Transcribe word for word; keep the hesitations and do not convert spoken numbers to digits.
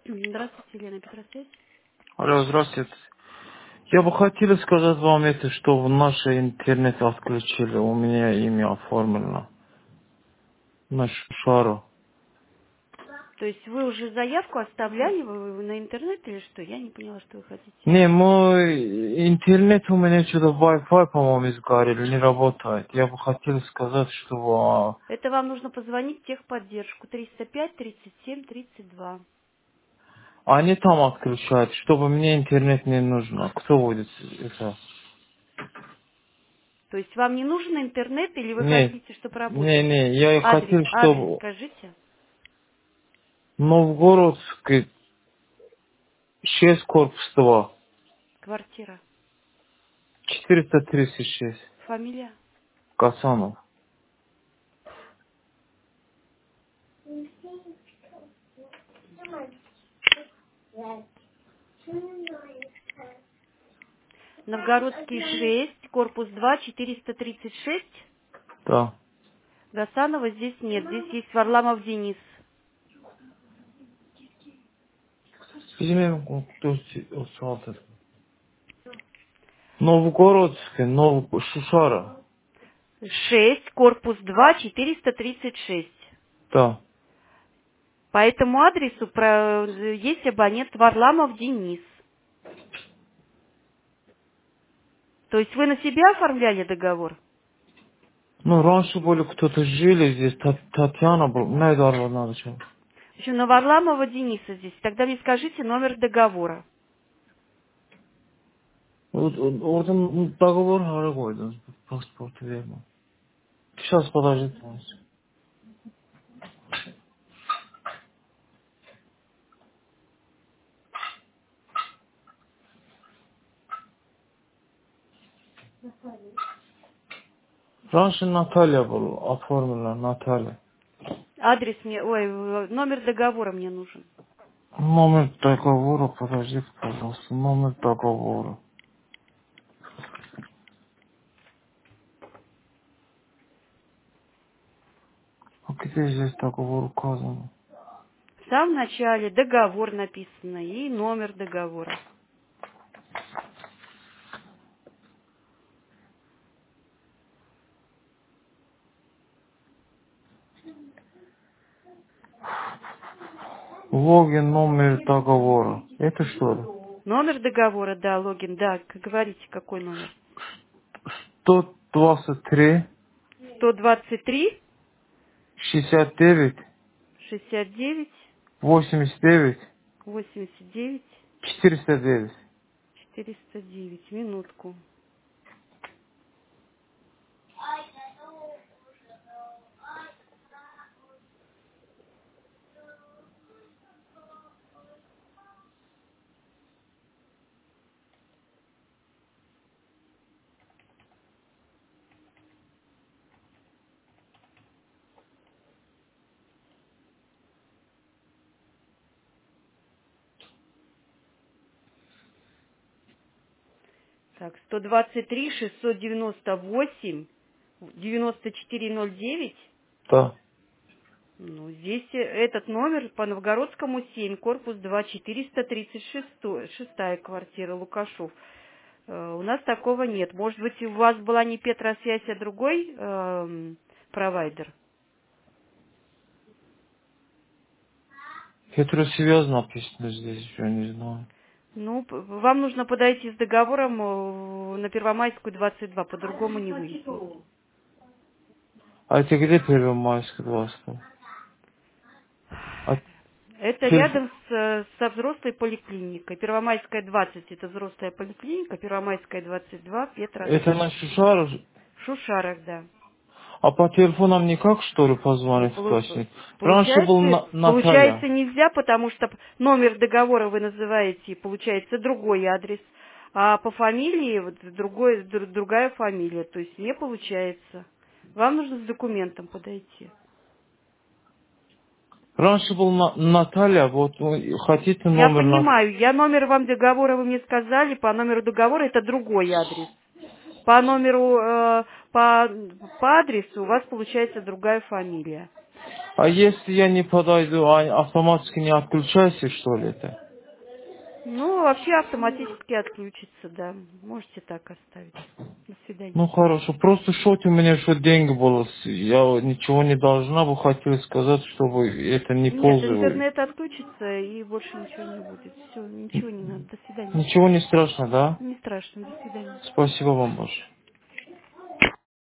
Здравствуйте, Елена Петросвязь. Алло, здравствуйте. Я бы хотел сказать вам это, что в наш интернет отключили. У меня имя оформлено. На Шару. То есть вы уже заявку оставляли вы, вы на интернет или что? Я не поняла, что вы хотите. Не, мой интернет у меня что-то Wi-Fi, по-моему, сгорел, не работает. Я бы хотел сказать, что Это вам нужно позвонить в техподдержку триста пять тридцать семь тридцать два. а, они там отключают, чтобы мне интернет не нужно. Кто будет это? То есть вам не нужен интернет или вы Не, хотите, чтобы не, работал? не, я Адрес, хотел, адрес чтобы скажите. Новгородский шесть корпус два, Квартира. четыреста тридцать шесть, Фамилия. Касанов. Новгородский шесть, корпус два, четыреста тридцать шесть. Да. Гасанова здесь нет. Здесь есть Варламов Денис. Извини, кто устал-то? Новгородский, Нов... Шушара. шесть, корпус два, четыреста тридцать шесть. Да. По этому адресу про- есть абонент Варламов Денис. То есть вы на себя оформляли договор? Ну, раньше были кто-то жили здесь, Та- Татьяна была, не дарила надо что. Еще на Варламова Дениса здесь. Тогда мне скажите номер договора. Вот, вот, вот он договор говорит, паспорт верно. Сейчас, подождите. Раньше Наталья была, оформлена Наталья. Адрес мне, ой, э, номер договора мне нужен. Номер договора, подождите, пожалуйста, номер договора. А где здесь договор указан? В самом начале договор написано и номер договора. Логин, номер договора. Это что ли? Номер договора, да, логин, да, как говорите, какой номер? сто двадцать три, сто двадцать три шестьдесят девять, шестьдесят девять восемьдесят девять, восемьдесят девять четыреста девять. четыреста девять. Минутку. Так, сто двадцать три шестьсот девяносто восемь девяносто четыре ноль девять. Да. Ну, здесь э, этот номер по Новгородскому семь, корпус два, четыреста тридцать шесть, шестая квартира, Лукашов. Э, У нас такого нет. Может быть, у вас была не Петросвязь, а другой эм, провайдер? Петросвязь написано здесь, я не знаю. Ну, п- вам нужно подойти с договором э, на Первомайскую двадцать два, по-другому не выяснить. А это где Первомайская двадцать? А Это телефон... рядом с, э, со взрослой поликлиникой. Первомайская двадцать это взрослая поликлиника, Первомайская двадцать два Это Петросвязь. на Шушару? В Шушарах, да. А по телефонам никак, что ли, Не позвонить полу- точно? Раньше был Получается, На- получается Наталья. нельзя, потому что номер договора вы называете, получается другой адрес, а по фамилии вот другой, дру- другая фамилия, то есть не получается. Вам нужно с документом подойти. Раньше был На- Наталья, вот вы хотите Я номер на... понимаю, я номер вам договора вы мне сказали, по номеру договора это другой адрес. По номеру, э, по, по адресу у вас получается другая фамилия. А если я не подойду, а автоматически не отключайся, что ли, это? Ну, вообще автоматически отключится, да. Можете так оставить. До свидания. Ну хорошо, просто что у меня что деньги было, с- я ничего не должна бы хотела сказать, чтобы это не Нет, пользовали. интернет отключится и больше ничего не будет. Все, ничего не надо. До свидания. Ничего не страшно, да? Не страшно. До свидания. Спасибо вам большое.